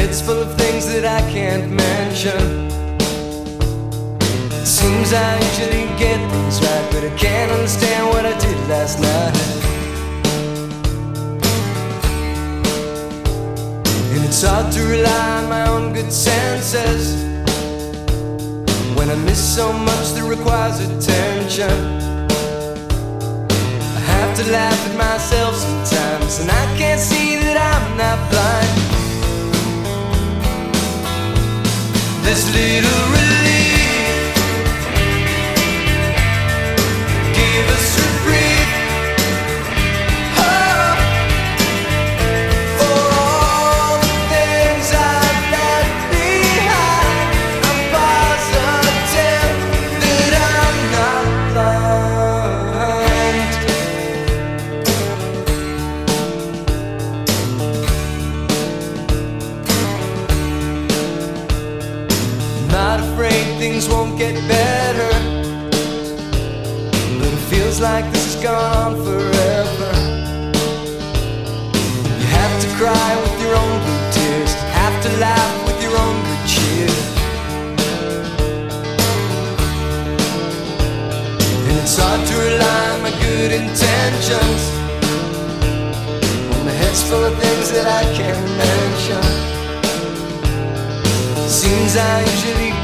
head's full of things that I can't mention. It seems I usually get things right, but I can't understand what I did last night. And it's hard to rely on my own good senses when I miss so much that requires attention. I have to laugh at myself sometimes, and I can't see that I'm not blind. This little relief gave us a breath. Oh, for all the things I've left behind, I'm positive that I'm not blind. Not afraid things won't get better, but it feels like this has gone on forever. You have to cry with your own blue tears, have to laugh with your own good cheer. And it's hard to rely on my good intentions when my head's full of things that I can't mention. Seems I usually